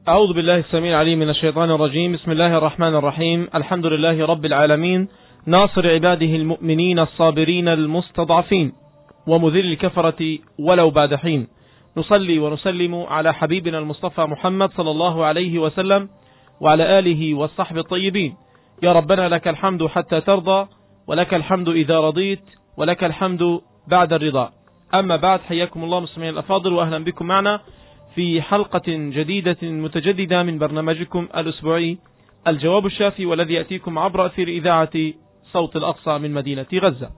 أعوذ بالله السميع العليم من الشيطان الرجيم. بسم الله الرحمن الرحيم. الحمد لله رب العالمين، ناصر عباده المؤمنين الصابرين المستضعفين، ومذل الكفرة ولو بعد حين. نصلي ونسلم على حبيبنا المصطفى محمد صلى الله عليه وسلم وعلى آله والصحب الطيبين. يا ربنا لك الحمد حتى ترضى، ولك الحمد إذا رضيت، ولك الحمد بعد الرضا. أما بعد، حياكم الله مستمعين الأفاضل، وأهلا بكم معنا في حلقة جديدة متجددة من برنامجكم الأسبوعي الجواب الشافي، والذي يأتيكم عبر أثير إذاعة صوت الأقصى من مدينة غزة.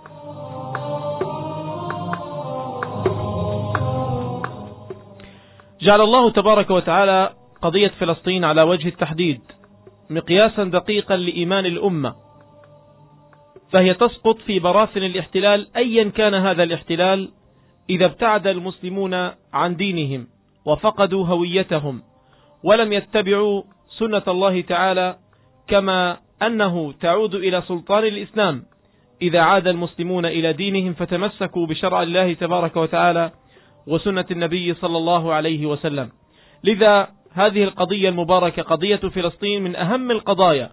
جعل الله تبارك وتعالى قضية فلسطين على وجه التحديد مقياسا دقيقا لإيمان الأمة، فهي تسقط في براثن الاحتلال أيا كان هذا الاحتلال إذا ابتعد المسلمون عن دينهم وفقدوا هويتهم ولم يتبعوا سنة الله تعالى، كما أنه تعود إلى سلطان الإسلام إذا عاد المسلمون إلى دينهم فتمسكوا بشرع الله تبارك وتعالى وسنة النبي صلى الله عليه وسلم. لذا هذه القضية المباركة، قضية فلسطين، من أهم القضايا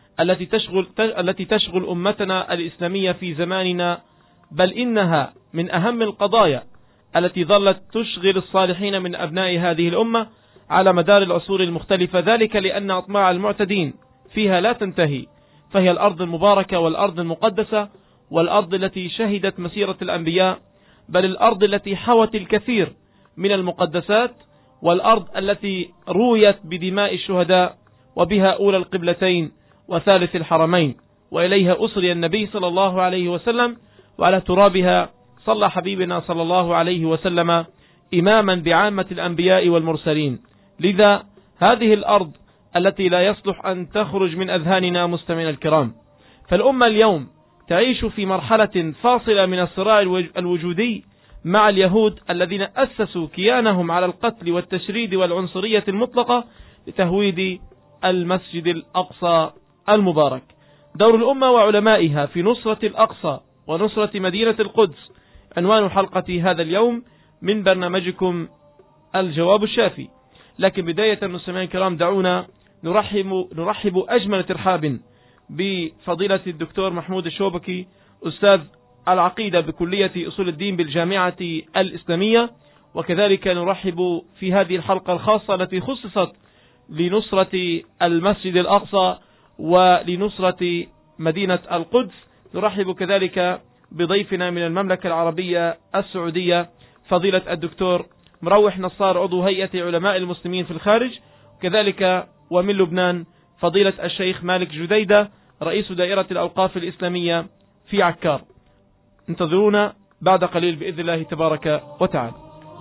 التي تشغل أمتنا الإسلامية في زماننا، بل إنها من أهم القضايا التي ظلت تشغل الصالحين من أبناء هذه الأمة على مدار العصور المختلفة، ذلك لأن أطماع المعتدين فيها لا تنتهي، فهي الأرض المباركة والأرض المقدسة والأرض التي شهدت مسيرة الأنبياء، بل الأرض التي حوت الكثير من المقدسات، والأرض التي رويت بدماء الشهداء وبها أولى القبلتين وثالث الحرمين، وإليها أسري النبي صلى الله عليه وسلم، وعلى ترابها صلى حبيبنا صلى الله عليه وسلم إماما بعامة الأنبياء والمرسلين. لذا هذه الأرض التي لا يصلح أن تخرج من أذهاننا مستمعينا الكرام. فالأمة اليوم تعيش في مرحلة فاصلة من الصراع الوجودي مع اليهود الذين أسسوا كيانهم على القتل والتشريد والعنصرية المطلقة لتهويد المسجد الأقصى المبارك. دور الأمة وعلمائها في نصرة الأقصى ونصرة مدينة القدس عنوان حلقة هذا اليوم من برنامجكم الجواب الشافي. لكن بداية مستمعين الكرام، دعونا نرحب أجمل ترحاب بفضيلة الدكتور محمود الشوبكي، أستاذ العقيدة بكلية أصول الدين بالجامعة الإسلامية، وكذلك نرحب في هذه الحلقة الخاصة التي خصصت لنصرة المسجد الأقصى ولنصرة مدينة القدس. نرحب كذلك بضيفنا من المملكة العربية السعودية فضيلة الدكتور مروح نصار، عضو هيئة علماء المسلمين في الخارج، وكذلك ومن لبنان فضيلة الشيخ مالك جديدة، رئيس دائرة الأوقاف الإسلامية في عكار. انتظرونا بعد قليل بإذن الله تبارك وتعالى.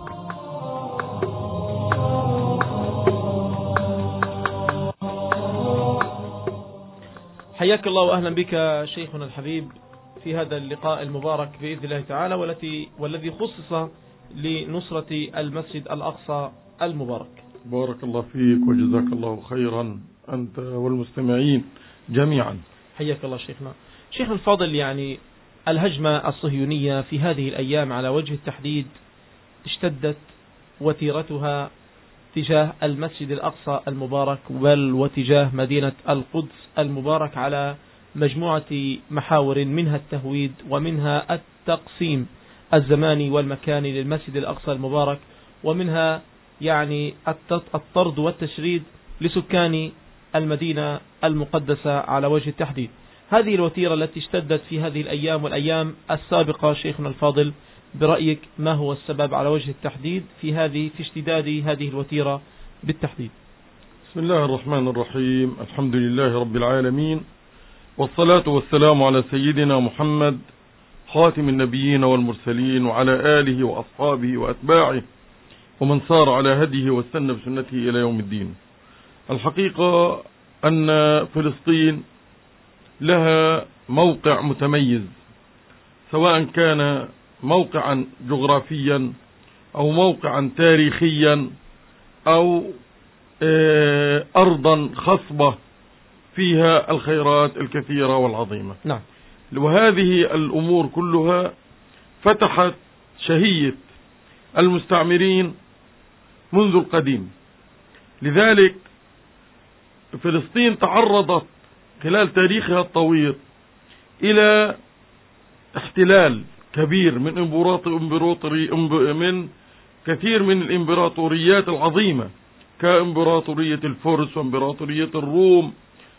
حياك الله وأهلا بك شيخنا الحبيب في هذا اللقاء المبارك بإذن الله تعالى، والذي خصص لنصرة المسجد الأقصى المبارك. بارك الله فيك وجزاك الله خيرا أنت والمستمعين جميعا. حياك الله شيخنا. شيخنا الفاضل، يعني الهجمة الصهيونية في هذه الأيام على وجه التحديد اشتدت وتيرتها تجاه المسجد الأقصى المبارك، بل وتجاه مدينة القدس المبارك، على مجموعة محاور، منها التهويد ومنها التقسيم الزماني والمكاني للمسجد الأقصى المبارك، ومنها يعني الطرد والتشريد لسكان المدينة المقدسة على وجه التحديد. هذه الوتيرة التي اشتدت في هذه الأيام والأيام السابقة، شيخنا الفاضل، برأيك ما هو السبب على وجه التحديد في اشتداد هذه الوتيرة بالتحديد؟ بسم الله الرحمن الرحيم. الحمد لله رب العالمين، والصلاة والسلام على سيدنا محمد خاتم النبيين والمرسلين، وعلى آله وأصحابه وأتباعه ومن صار على هديه واستنى بسنته إلى يوم الدين. الحقيقة أن فلسطين لها موقع متميز، سواء كان موقعا جغرافيا أو موقعا تاريخيا أو أرضا خصبة فيها الخيرات الكثيرة والعظيمة. نعم. وهذه الأمور كلها فتحت شهية المستعمرين منذ القديم، لذلك فلسطين تعرضت خلال تاريخها الطويل إلى احتلال كبير من كثير من الإمبراطوريات العظيمة، كإمبراطورية الفرس وإمبراطورية الروم،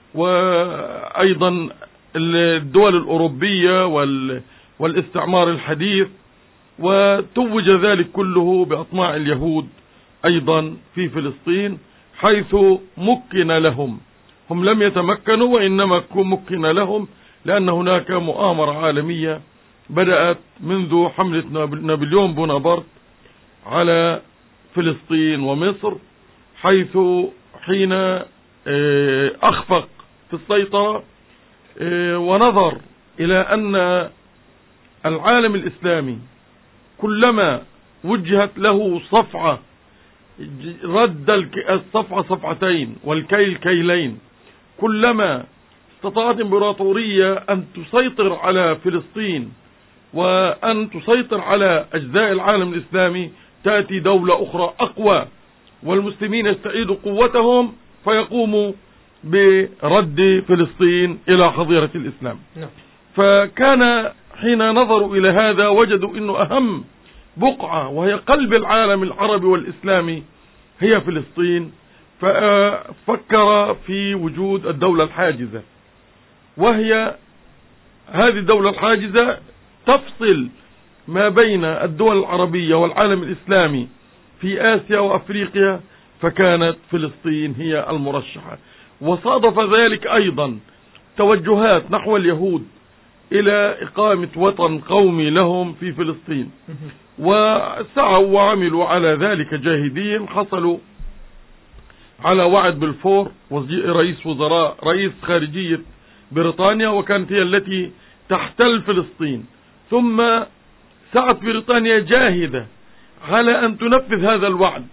وأيضا الدول الأوروبية والاستعمار الحديث، وتوج ذلك كله بأطماع اليهود أيضا في فلسطين، حيث مكن لهم. هم لم يتمكنوا وإنما مكن لهم، لأن هناك مؤامرة عالمية بدأت منذ حملة نابليون بونابرت على فلسطين ومصر، حيث حين أخفق في السيطرة ونظر إلى أن العالم الإسلامي كلما وجهت له صفعة رد الصفعة صفعتين والكيل كيلين. كلما استطاعت امبراطورية أن تسيطر على فلسطين وأن تسيطر على أجزاء العالم الإسلامي، تأتي دولة أخرى أقوى والمسلمين يستعيدوا قوتهم فيقوموا برد فلسطين إلى حظيرة الإسلام. فكان حين نظروا إلى هذا وجدوا أنه أهم بقعة وهي قلب العالم العربي والإسلامي هي فلسطين، ففكر في وجود الدولة الحاجزة، وهي هذه الدولة الحاجزة تفصل ما بين الدول العربية والعالم الإسلامي في آسيا وأفريقيا، فكانت فلسطين هي المرشحة. وصادف ذلك أيضا توجهات نحو اليهود إلى إقامة وطن قومي لهم في فلسطين، وسعوا وعملوا على ذلك جاهدين. حصلوا على وعد بلفور رئيس خارجية بريطانيا، وكانت هي التي تحتل فلسطين. ثم سعت بريطانيا جاهدة على أن تنفذ هذا الوعد،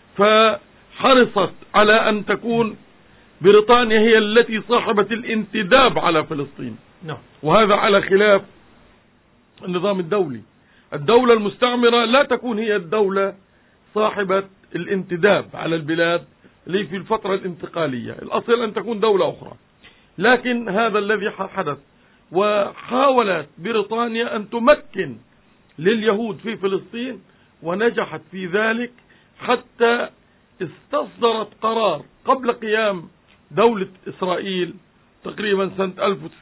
فحرصت على أن تكون بريطانيا هي التي صاحبة الانتداب على فلسطين، وهذا على خلاف النظام الدولي. الدولة المستعمرة لا تكون هي الدولة صاحبة الانتداب على البلاد اللي في الفترة الانتقالية، الأصل أن تكون دولة أخرى. لكن هذا الذي حدث، وحاولت بريطانيا أن تمكن لليهود في فلسطين، ونجحت في ذلك حتى استصدرت قرار قبل قيام دولة إسرائيل تقريبا سنة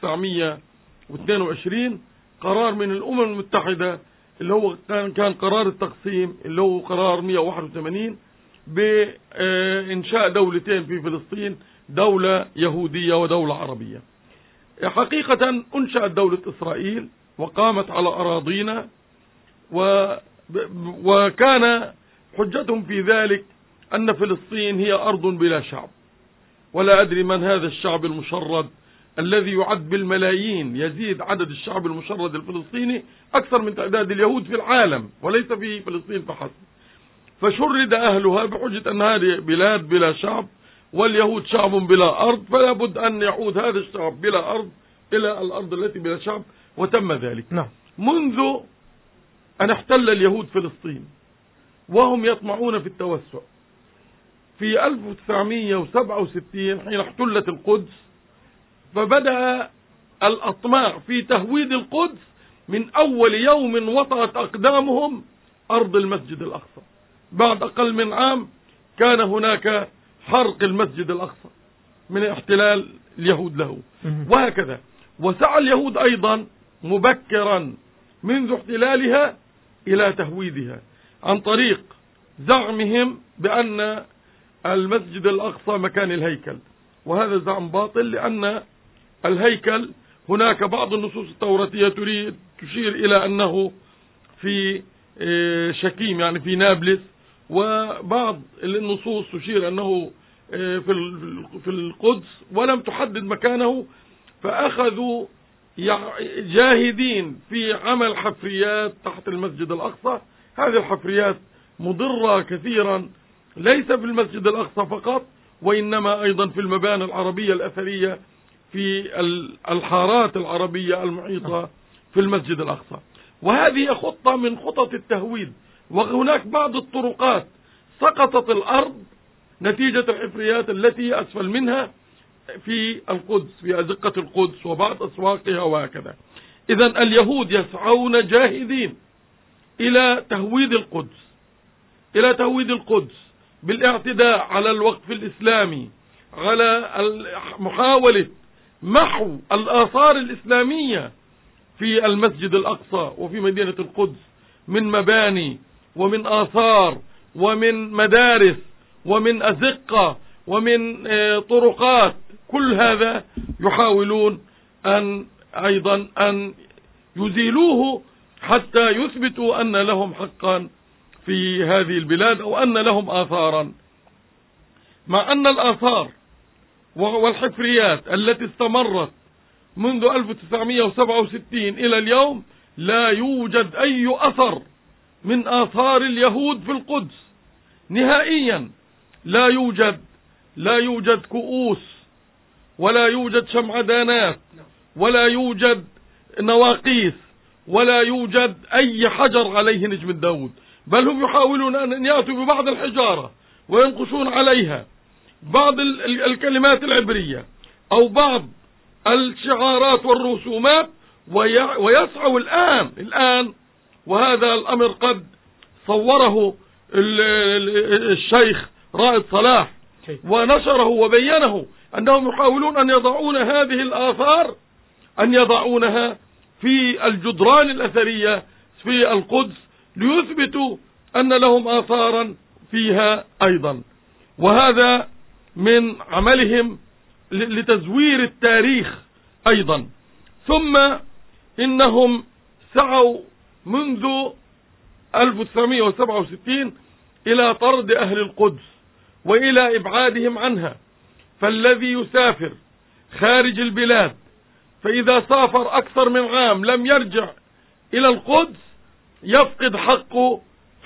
1922، قرار من الأمم المتحدة اللي هو كان قرار التقسيم، اللي هو قرار 181 بإنشاء دولتين في فلسطين، دولة يهودية ودولة عربية. حقيقة أنشأت دولة إسرائيل وقامت على أراضينا، وكان حجتهم في ذلك أن فلسطين هي أرض بلا شعب، ولا أدري من هذا الشعب المشرد الذي يعد بالملايين، يزيد عدد الشعب المشرد الفلسطيني أكثر من تعداد اليهود في العالم وليس في فلسطين فحسب. فشرد أهلها بحجة أن هذه بلاد بلا شعب واليهود شعب بلا أرض، فلا بد أن يعود هذا الشعب بلا أرض إلى الأرض التي بلا شعب، وتم ذلك. منذ أن احتل اليهود فلسطين وهم يطمعون في التوسع، في 1967 حين احتلت القدس، فبدأ الأطماع في تهويد القدس من أول يوم وطأت أقدامهم أرض المسجد الأقصى. بعد أقل من عام كان هناك حرق المسجد الأقصى من احتلال اليهود له، وهكذا. وسعى اليهود أيضا مبكرا منذ احتلالها إلى تهويدها عن طريق زعمهم بأن المسجد الأقصى مكان الهيكل، وهذا زعم باطل، لأن الهيكل هناك بعض النصوص التوراتية تشير إلى أنه في شكيم يعني في نابلس، وبعض النصوص تشير أنه في القدس، ولم تحدد مكانه. فأخذوا جاهدين في عمل حفريات تحت المسجد الأقصى. هذه الحفريات مضرة كثيرا، ليس في المسجد الأقصى فقط، وإنما أيضا في المباني العربية الأثرية في الحارات العربية المحيطة في المسجد الأقصى. وهذه خطة من خطط التهويد. وهناك بعض الطرقات سقطت الأرض نتيجة الحفريات التي أسفل منها في القدس، في أزقة القدس وبعض أسواقها وهكذا. إذن اليهود يسعون جاهدين إلى تهويد القدس بالاعتداء على الوقف الإسلامي، على محاولة محو الآثار الإسلامية في المسجد الأقصى وفي مدينة القدس من مباني ومن آثار ومن مدارس ومن أزقة ومن طرقات. كل هذا يحاولون أيضا أن يزيلوه حتى يثبتوا أن لهم حقا في هذه البلاد أو أن لهم آثارا، مع أن الآثار والحفريات التي استمرت منذ 1967 إلى اليوم لا يوجد أي أثر من آثار اليهود في القدس نهائيا. لا يوجد كؤوس، ولا يوجد شمعدانات، ولا يوجد نواقيس، ولا يوجد أي حجر عليه نجم داود، بل هم يحاولون أن يأتوا ببعض الحجارة وينقشون عليها بعض الكلمات العبرية أو بعض الشعارات والرسومات، ويسعوا الآن وهذا الأمر قد صوره الشيخ رائد صلاح ونشره وبينه، أنهم يحاولون أن يضعون هذه الآثار أن يضعونها في الجدران الأثرية في القدس ليثبتوا أن لهم آثارا فيها أيضا، وهذا من عملهم لتزوير التاريخ أيضا. ثم إنهم سعوا منذ 1967 إلى طرد أهل القدس وإلى إبعادهم عنها، فالذي يسافر خارج البلاد فإذا سافر أكثر من عام لم يرجع إلى القدس يفقد حقه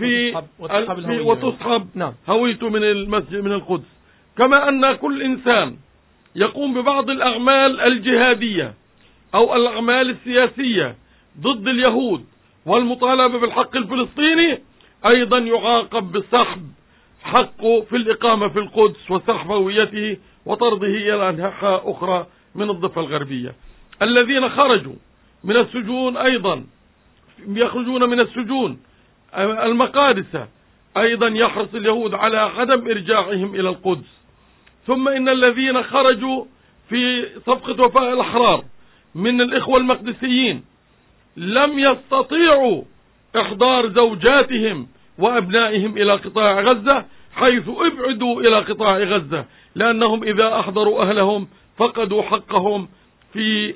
وتصحب هويته من المسجد من القدس. كما أن كل إنسان يقوم ببعض الأعمال الجهادية أو الأعمال السياسية ضد اليهود والمطالبة بالحق الفلسطيني أيضا يعاقب بسحب حقه في الإقامة في القدس وسحب هويته وطرده إلى أنحاء أخرى من الضفة الغربية. الذين خرجوا من السجون أيضا يخرجون من السجون المقادسة أيضا يحرص اليهود على عدم إرجاعهم إلى القدس. ثم إن الذين خرجوا في صفقة وفاء الأحرار من الإخوة المقدسيين لم يستطيعوا إحضار زوجاتهم وأبنائهم إلى قطاع غزة، حيث ابعدوا إلى قطاع غزة، لأنهم إذا أحضروا أهلهم فقدوا حقهم في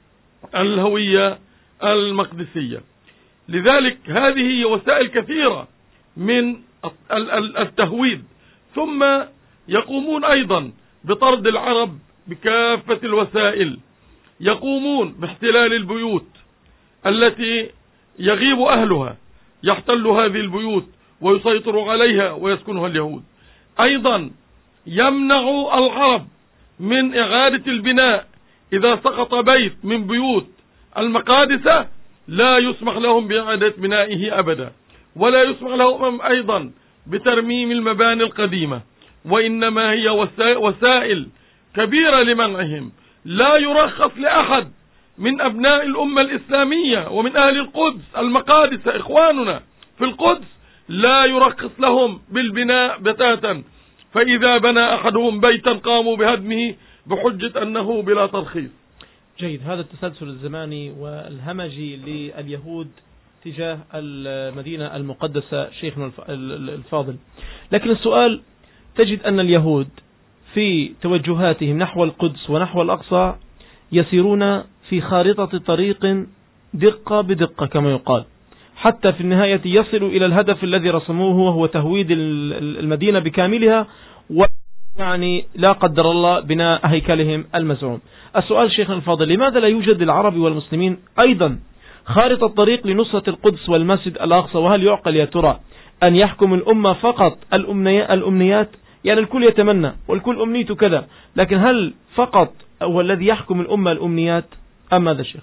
الهوية المقدسية. لذلك هذه وسائل كثيرة من التهويد. ثم يقومون أيضا بطرد العرب بكافة الوسائل، يقومون باحتلال البيوت التي يغيب أهلها، يحتل هذه البيوت ويسيطر عليها ويسكنها اليهود. أيضا يمنع العرب من إعادة البناء، إذا سقط بيت من بيوت المقادسة لا يسمح لهم بإعادة بنائه أبدا، ولا يسمح لهم أيضا بترميم المباني القديمة، وإنما هي وسائل كبيرة لمنعهم. لا يرخص لأحد من أبناء الأمة الإسلامية ومن أهل القدس المقادسة إخواننا في القدس لا يرخص لهم بالبناء بتاتا، فإذا بنى أحدهم بيتا قاموا بهدمه بحجة أنه بلا ترخيص. جيد. هذا التسلسل الزماني والهمجي لليهود تجاه المدينة المقدسة شيخنا الفاضل، لكن السؤال، تجد أن اليهود في توجهاتهم نحو القدس ونحو الأقصى يسيرون في خارطة طريق دقة بدقة كما يقال، حتى في النهاية يصلوا إلى الهدف الذي رسموه وهو تهويد المدينة بكاملها، ويعني لا قدر الله بناء هيكلهم المزعوم. السؤال شيخنا الفاضل، لماذا لا يوجد للعرب والمسلمين أيضا خارطة طريق لنصرة القدس والمسجد الأقصى؟ وهل يعقل يا ترى أن يحكم الأمة فقط الأمنيات؟ يعني الكل يتمنى والكل أمنيته كذا، لكن هل فقط هو الذي يحكم الأمة الأمنيات أم ماذا شيخ؟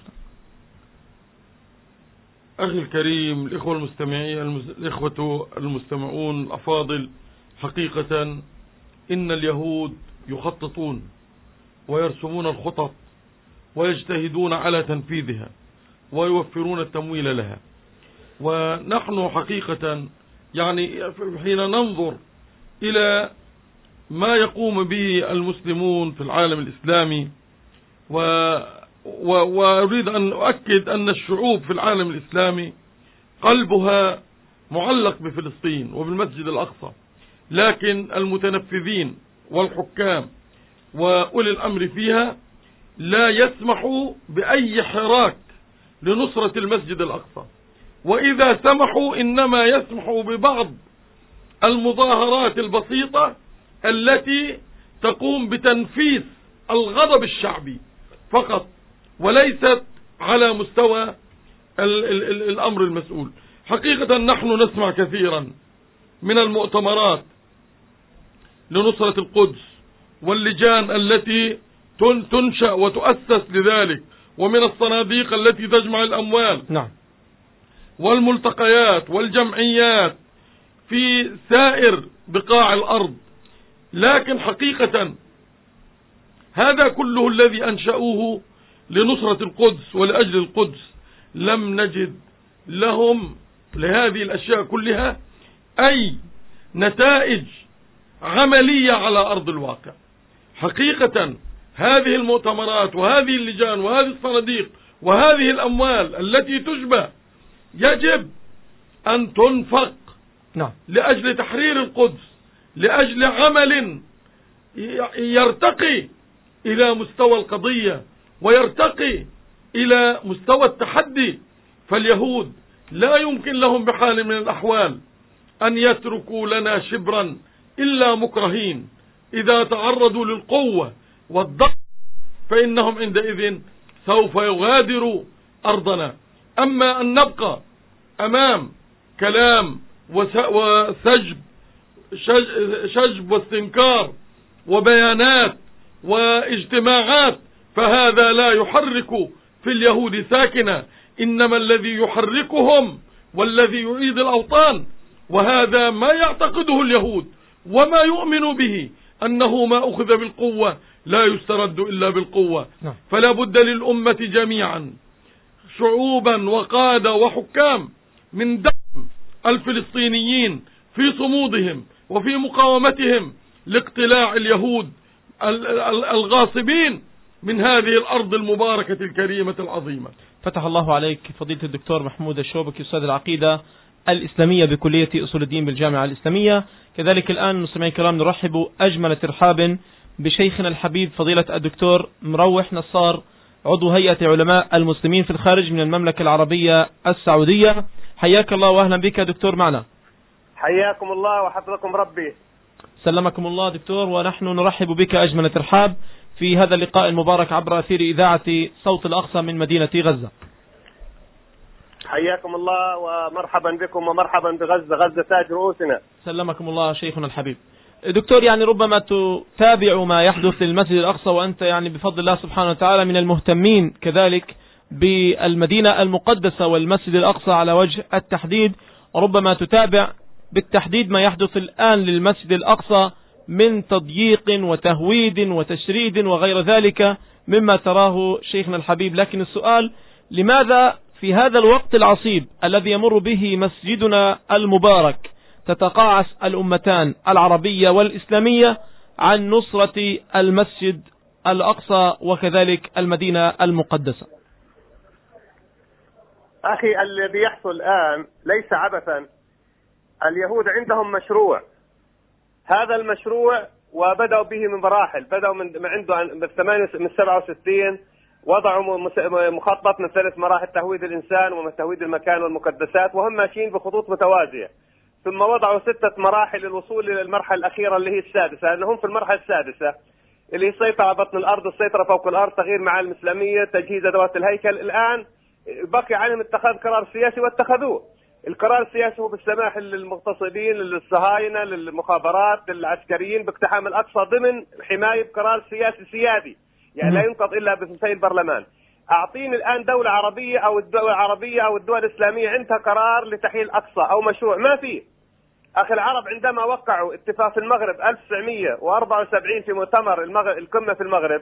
أخي الكريم، الإخوة المستمعون الأفاضل، حقيقة إن اليهود يخططون ويرسمون الخطط ويجتهدون على تنفيذها ويوفرون التمويل لها. ونحن حقيقة يعني حين ننظر إلى ما يقوم به المسلمون في العالم الإسلامي، وأريد أن أؤكد أن الشعوب في العالم الإسلامي قلبها معلق بفلسطين وبالمسجد الأقصى، لكن المتنفذين والحكام وأولي الأمر فيها لا يسمحوا بأي حراك لنصرة المسجد الأقصى، وإذا سمحوا إنما يسمحوا ببعض المظاهرات البسيطة التي تقوم بتنفيس الغضب الشعبي فقط، وليست على مستوى الأمر المسؤول. حقيقة نحن نسمع كثيرا من المؤتمرات لنصرة القدس واللجان التي تنشأ وتؤسس لذلك، ومن الصناديق التي تجمع الأموال، نعم، والملتقيات والجمعيات في سائر بقاع الأرض. لكن حقيقة هذا كله الذي أنشأوه لنصرة القدس ولأجل القدس، لم نجد لهم لهذه الأشياء كلها أي نتائج عملية على أرض الواقع. حقيقة هذه المؤتمرات وهذه اللجان وهذه الصناديق وهذه الأموال التي تجمع يجب أن تنفق لأجل تحرير القدس، لأجل عمل يرتقي إلى مستوى القضية ويرتقي إلى مستوى التحدي. فاليهود لا يمكن لهم بحال من الأحوال أن يتركوا لنا شبرا إلا مكرهين. إذا تعرضوا للقوة والضغط فإنهم عندئذ سوف يغادروا أرضنا. أما أن نبقى أمام كلام شجب واستنكار وبيانات واجتماعات فهذا لا يحرك في اليهود ساكنة، إنما الذي يحركهم والذي يعيد الأوطان، وهذا ما يعتقده اليهود وما يؤمن به أنه ما أخذ بالقوة لا يسترد إلا بالقوة. فلا بد للأمة جميعا شعوبا وقادة وحكام من دعم الفلسطينيين في صمودهم وفي مقاومتهم لاقتلاع اليهود الغاصبين من هذه الأرض المباركة الكريمة العظيمة. فتح الله عليك فضيلة الدكتور محمود الشوبكي، أستاذ العقيدة الإسلامية بكلية أصول الدين بالجامعة الإسلامية. كذلك الآن مستمعي الكرام نرحب أجمل ترحاب بشيخنا الحبيب فضيلة الدكتور مروح نصار، عضو هيئة علماء المسلمين في الخارج من المملكة العربية السعودية. حياك الله وأهلا بك دكتور معنا. حياكم الله وحفظكم ربي. سلمكم الله دكتور، ونحن نرحب بك أجمل ترحاب في هذا اللقاء المبارك عبر أثير إذاعة صوت الأقصى من مدينة غزة. حياكم الله ومرحبا بكم ومرحبا بغزة، غزة تاج رؤوسنا. سلمكم الله شيخنا الحبيب. دكتور، يعني ربما تتابع ما يحدث للمسجد الأقصى، وأنت يعني بفضل الله سبحانه وتعالى من المهتمين كذلك بالمدينة المقدسة والمسجد الأقصى على وجه التحديد، ربما تتابع بالتحديد ما يحدث الآن للمسجد الأقصى من تضييق وتهويد وتشريد وغير ذلك مما تراه شيخنا الحبيب. لكن السؤال، لماذا في هذا الوقت العصيب الذي يمر به مسجدنا المبارك تتقاعس الأمتان العربية والإسلامية عن نصرة المسجد الأقصى وكذلك المدينة المقدسة؟ أخي، الذي يحصل الآن ليس عبثا. اليهود عندهم مشروع، هذا المشروع وبدأوا به من مراحل، بدأوا من عنده من 67 وضعوا مخطط من 3 مراحل: تهويد الإنسان وتهويد المكان والمقدسات، وهم ماشيين بخطوط متوازية. ثم وضعوا 6 مراحل للوصول إلى المرحلة الأخيرة اللي هي السادسة، لأنهم في المرحلة السادسة اللي هي السيطرة على بطن الأرض، السيطرة فوق الأرض، تغيير معالم الإسلامية، تجهيز أدوات الهيكل. الآن بقي عليهم اتخاذ قرار سياسي واتخذوه. القرار السياسي هو بالسماح للمغتصبين، للصهاينة، للمخابرات، للعسكريين باقتحام الأقصى ضمن حماية بقرار سياسي سيادي، يعني لا ينقض إلا بثلثي البرلمان. أعطيني الآن دولة عربية أو الدول العربية أو الدول الإسلامية عندها قرار لتحييد الأقصى أو مشروع، ما فيه. أخي العرب عندما وقعوا اتفاق في المغرب 1974 في مؤتمر القمة في المغرب،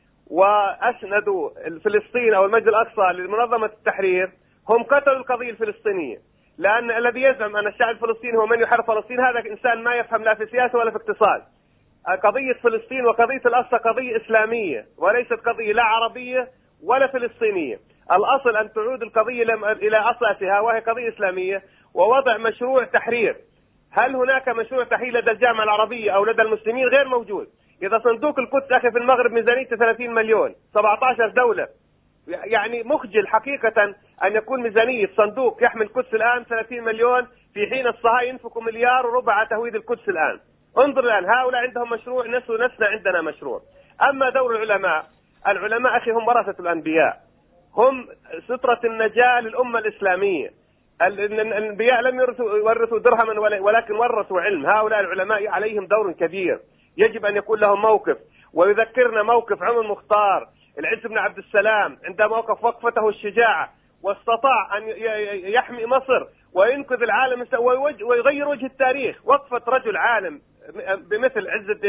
وأسندوا فلسطين أو المسجد الأقصى لمنظمة التحرير، هم قتلوا القضية الفلسطينية، لأن الذي يزعم أن الشعب الفلسطيني هو من يحرر فلسطين هذا إنسان ما يفهم لا في سياسة ولا في اقتصاد. قضية فلسطين وقضية الأقصى قضية إسلامية وليست قضية لا عربية ولا فلسطينية. الأصل أن تعود القضية إلى أساسها وهي قضية إسلامية، ووضع مشروع تحرير. هل هناك مشروع تحرير لدى الجامعة العربية أو لدى المسلمين؟ غير موجود. إذا صندوق القدس أخي في المغرب ميزانيته 30 مليون، 17 دولة، يعني مخجل حقيقة أن يكون ميزانية صندوق يحمل القدس الآن 30 مليون، في حين الصهاينة ينفقوا 1.4 مليار على تهويد القدس الآن. انظر الآن، هؤلاء عندهم مشروع، نفسنا عندنا مشروع. أما دور العلماء أخي هم ورثة الأنبياء، هم سترة النجاة للأمة الإسلامية. الأنبياء لم يورثوا درهما ولكن ورثوا علم. هؤلاء العلماء عليهم دور كبير، يجب أن يكون لهم موقف. ويذكرنا موقف عمر المختار العز بن عبد السلام عندما وقف وقفته الشجاعة واستطاع أن يحمي مصر وينقذ العالم ويغير وجه التاريخ. وقفة رجل عالم بمثل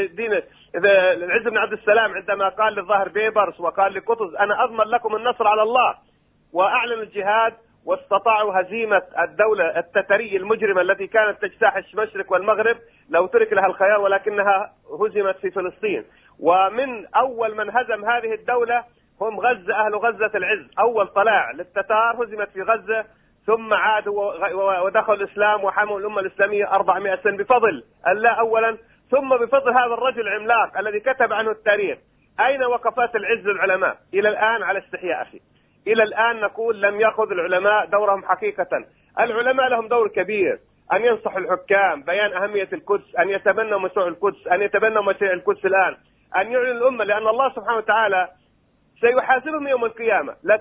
العز بن عبد السلام عندما قال للظاهر بيبرس وقال لقطز أنا أضمن لكم النصر على الله، وأعلن الجهاد، واستطاعوا هزيمة الدولة التترية المجرمة التي كانت تجتاح المشرق والمغرب لو ترك لها الخيار، ولكنها هزمت في فلسطين. ومن أول من هزم هذه الدولة هم أهل غزة العز. أول طلاع للتتار هزمت في غزة، ثم عادوا ودخلوا الإسلام وحموا الأمة الإسلامية 400 سنة بفضل الله أولا، ثم بفضل هذا الرجل العملاق الذي كتب عنه التاريخ. أين وقفات العز العلماء؟ إلى الآن على استحياء أخي، إلى الآن نقول لم يأخذ العلماء دورهم حقيقة. العلماء لهم دور كبير، أن ينصحوا الحكام، بيان أهمية القدس، أن يتبنوا مشروع القدس، أن يتبنوا مشروع القدس الآن، أن يعلن الأمة، لأن الله سبحانه وتعالى سيحاسبهم يوم القيامة. لا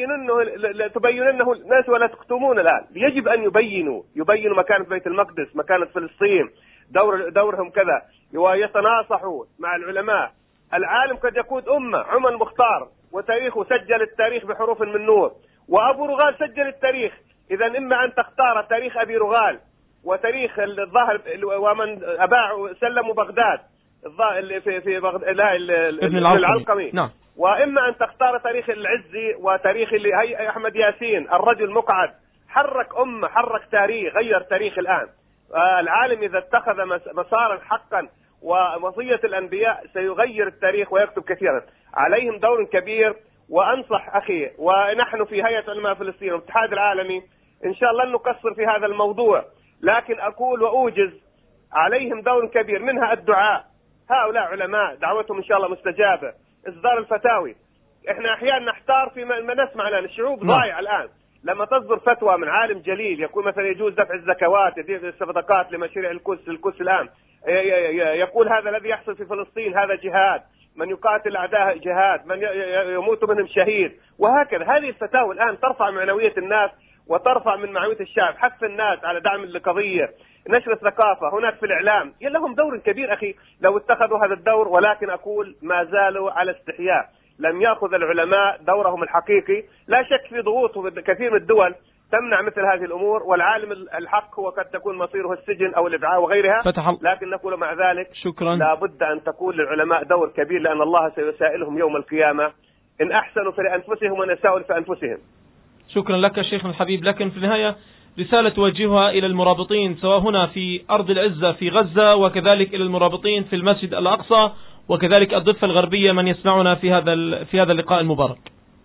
تبيننه الناس ولا تكتمون الآن. يجب أن يبينوا مكانة بيت المقدس، مكانة فلسطين، دورهم كذا، ويتناصحوا مع العلماء. العالم قد يقود أمة. عمر المختار وتاريخه سجل التاريخ بحروف من نور، وأبو رغال سجل التاريخ. إذا إما أن تختار تاريخ أبي رغال وتاريخ الظاهر ومن أباعوا سلموا بغداد في بغداد ابن العلقمي، نعم. وإما أن تختار تاريخ العزي وتاريخ هي أحمد ياسين الرجل مقعد، حرك أمة، حرك تاريخ، غير تاريخ الآن. العالم إذا اتخذ مسارا حقا ووصية الأنبياء سيغير التاريخ ويكتب كثيرا. عليهم دور كبير. وأنصح أخي، ونحن في هيئة علماء فلسطين والاتحاد العالمي إن شاء الله لن نقصر في هذا الموضوع، لكن أقول وأوجز عليهم دور كبير، منها الدعاء. هؤلاء علماء دعوتهم إن شاء الله مستجابة. إصدار الفتاوي. إحنا أحيانا نحتار في ما نسمع الآن. الشعوب ضايعة الآن. لما تصدر فتوى من عالم جليل يقول مثلا يجوز دفع الزكوات، يدير الصدقات لمشاريع القدس الآن، يقول هذا الذي يحصل في فلسطين هذا جهاد، من يقاتل أعداء جهاد، من يموت منهم شهيد، وهكذا. هذه الفتاوى الآن ترفع معنوية الناس وترفع من معنوية الشعب، حث الناس على دعم القضية، نشر الثقافة. هناك في الإعلام لهم دور كبير أخي لو اتخذوا هذا الدور، ولكن أقول ما زالوا على استحياء. لم يأخذ العلماء دورهم الحقيقي. لا شك في ضغوط كثير من الدول تمنع مثل هذه الأمور، والعالم الحق هو قد تكون مصيره السجن أو الإبعاء وغيرها، لكن نقول مع ذلك شكرا. لا بد أن تكون للعلماء دور كبير، لأن الله سيسائلهم يوم القيامة إن أحسنوا فلأنفسهم وإن أساءوا فأنفسهم. شكرا لك شيخنا الحبيب. لكن في النهاية رسالة توجهها إلى المرابطين سواء هنا في أرض العزة في غزة، وكذلك إلى المرابطين في المسجد الأقصى، وكذلك الضفة الغربية من يسمعنا في هذا اللقاء المبارك.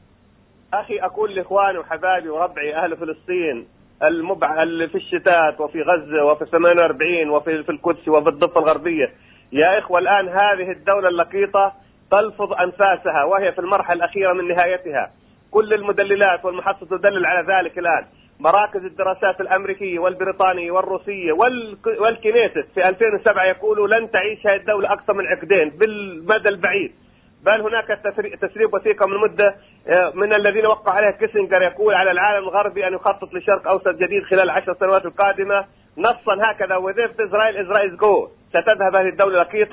أخي أقول لإخواني وحبايبي وربعي أهل فلسطين اللي في الشتات وفي غزة وفي 48 وفي القدس وفي الضفة الغربية، يا إخوة الآن هذه الدولة اللقيطة تلفظ أنفاسها وهي في المرحلة الأخيرة من نهايتها. كل المدللات والمحطات تدلل على ذلك الآن. مراكز الدراسات الأمريكية والبريطانية والروسية والكنيست في 2007 يقولوا لن تعيش هذه الدولة أكثر من عقدين بالمدى البعيد. بل هناك تسريب وثيقة من مدة من الذين وقع عليها كيسنجر يقول على العالم الغربي أن يخطط لشرق أوسط جديد خلال 10 سنوات القادمة، نصا هكذا. وذيف إسرائيل is go. ستذهب هذه الدولة لقيطة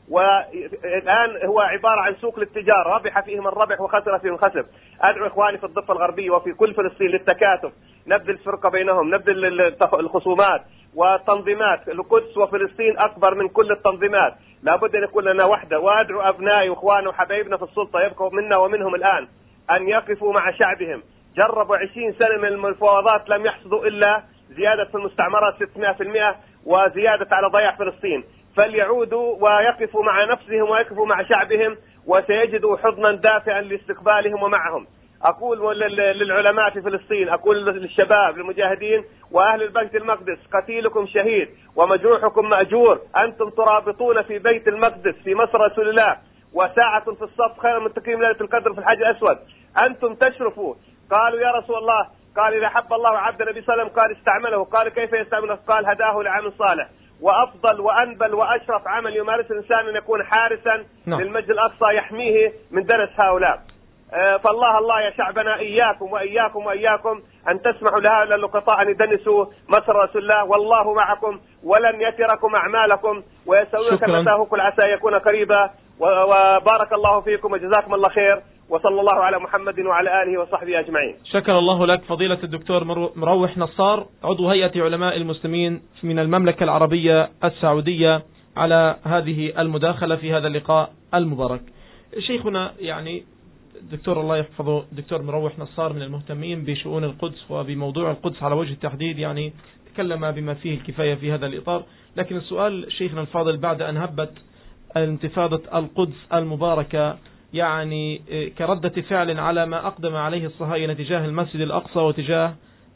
والآن هو عبارة عن سوق للتجارة، ربح فيه من ربح وخسر فيه من خسر. أدعو إخواني في الضفة الغربية وفي كل فلسطين للتكاتف، نبذل الفرقة بينهم، نبذل الخصومات والتنظيمات. القدس وفلسطين أكبر من كل التنظيمات، لابد أن يكون لنا وحدة. وأدعو أبنائي وإخواني وحبايبنا في السلطة يبقوا منا ومنهم الآن أن يقفوا مع شعبهم. جربوا 20 سنة من المفاوضات لم يحصدوا إلا زيادة في المستعمرات 600% وزيادة على ضياع فلسطين. فليعودوا ويقفوا مع نفسهم ويقفوا مع شعبهم، وسيجدوا حضنا دافئا لاستقبالهم ومعهم. أقول للعلماء في فلسطين، أقول للشباب للمجاهدين وأهل بيت المقدس: قتيلكم شهيد ومجروحكم مأجور. أنتم ترابطون في بيت المقدس في مصر رسول الله، وساعة في الصف خير من تكريم ليلة القدر في الحج الأسود. أنتم تشرفوا. قالوا يا رسول الله، قال إذا حب الله عبد النبي صلى الله عليه وسلم قال استعمله. قال كيف يستعمله؟ قال هداه لعمل صالح. وأفضل وأنبل وأشرف عمل يمارس الإنسان أن يكون حارسا للمسجد الأقصى يحميه من درس هؤلاء. فالله الله يا شعبنا، إياكم وإياكم وإياكم أن تسمحوا لهؤلاء اللقطاء أن يدنسوا مصر رسول الله، والله معكم ولن يتركم أعمالكم ويسوون كما تاهوكم عسى يكون قريبا. وبارك الله فيكم وجزاكم الله خير، وصلى الله على محمد وعلى آله وصحبه أجمعين. شكر الله لك فضيلة الدكتور مروح نصار، عضو هيئة علماء المسلمين من المملكة العربية السعودية، على هذه المداخلة في هذا اللقاء المبارك. شيخنا يعني الدكتور الله يحفظه، الدكتور مروح نصار من المهتمين بشؤون القدس وبموضوع القدس على وجه التحديد، يعني تكلم بما فيه الكفاية في هذا الإطار. لكن السؤال شيخنا الفاضل، بعد أن هبت انتفاضة القدس المباركة يعني كردة فعل على ما أقدم عليه الصهاينة تجاه المسجد الأقصى وتجاه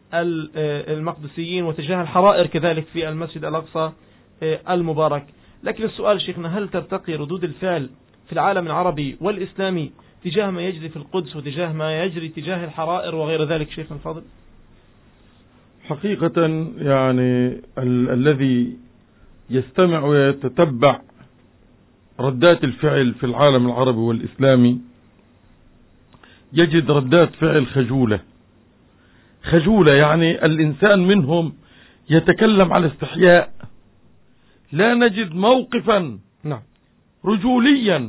المقدسيين وتجاه الحرائر كذلك في المسجد الأقصى المبارك، لكن السؤال شيخنا، هل ترتقي ردود الفعل في العالم العربي والإسلامي تجاه ما يجري في القدس وتجاه ما يجري تجاه الحرائر وغير ذلك شيخنا الفاضل؟ حقيقة يعني الذي يستمع ويتتبع ردات الفعل في العالم العربي والإسلامي يجد ردات فعل خجولة، يعني الإنسان منهم يتكلم على استحياء. لا نجد موقفا رجوليا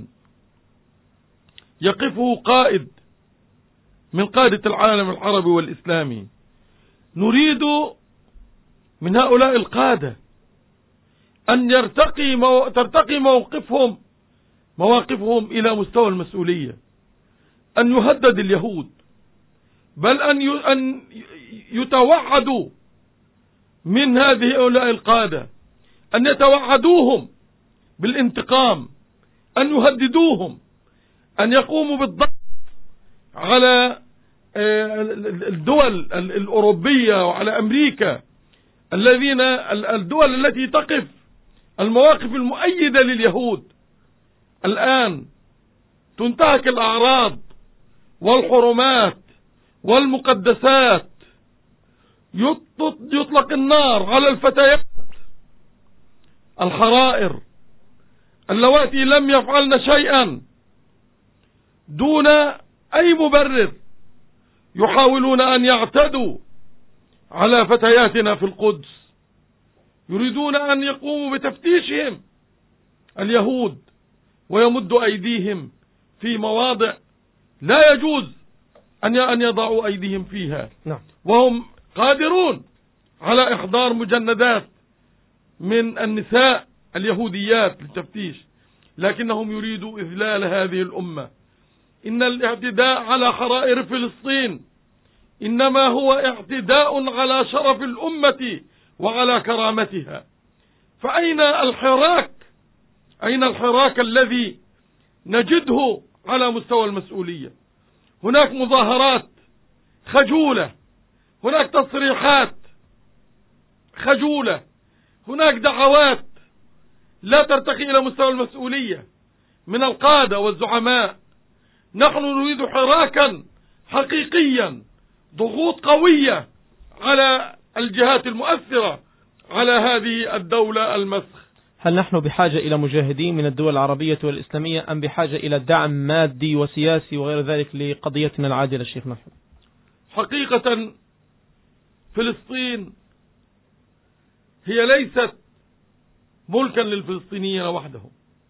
يقفه قائد من قادة العالم العربي والإسلامي. نريد من هؤلاء القادة أن ترتقي مواقفهم إلى مستوى المسؤولية، أن يهدد اليهود، بل أن يتوعدوا من هؤلاء القادة، أن يتوعدوهم بالانتقام، أن يهددوهم، أن يقوموا بالضغط على الدول الأوروبية وعلى أمريكا، الدول التي تقف المواقف المؤيدة لليهود. الآن تنتهك الأعراض والحرمات والمقدسات، يطلق النار على الفتيات الحرائر اللواتي لم يفعلن شيئا دون أي مبرر، يحاولون أن يعتدوا على فتياتنا في القدس، يريدون أن يقوموا بتفتيشهم اليهود ويمدوا أيديهم في مواضع لا يجوز أن يضعوا أيديهم فيها. وهم قادرون على إحضار مجندات من النساء اليهوديات للتفتيش، لكنهم يريدوا إذلال هذه الأمة. إن الاعتداء على حرائر فلسطين إنما هو اعتداء على شرف الأمة وعلى كرامتها. فأين الحراك؟ أين الحراك الذي نجده على مستوى المسؤولية؟ هناك مظاهرات خجولة، هناك تصريحات خجولة، هناك دعوات لا ترتقي إلى مستوى المسؤولية من القادة والزعماء. نحن نريد حراكا حقيقيا، ضغوط قوية على الجهات المؤثرة على هذه الدولة المسخ. هل نحن بحاجة إلى مجاهدين من الدول العربية والإسلامية أم بحاجة إلى دعم مادي وسياسي وغير ذلك لقضيتنا العاجلة الشيخ محمد؟ حقيقة فلسطين هي ليست ملكا للفلسطينيين وحدهم،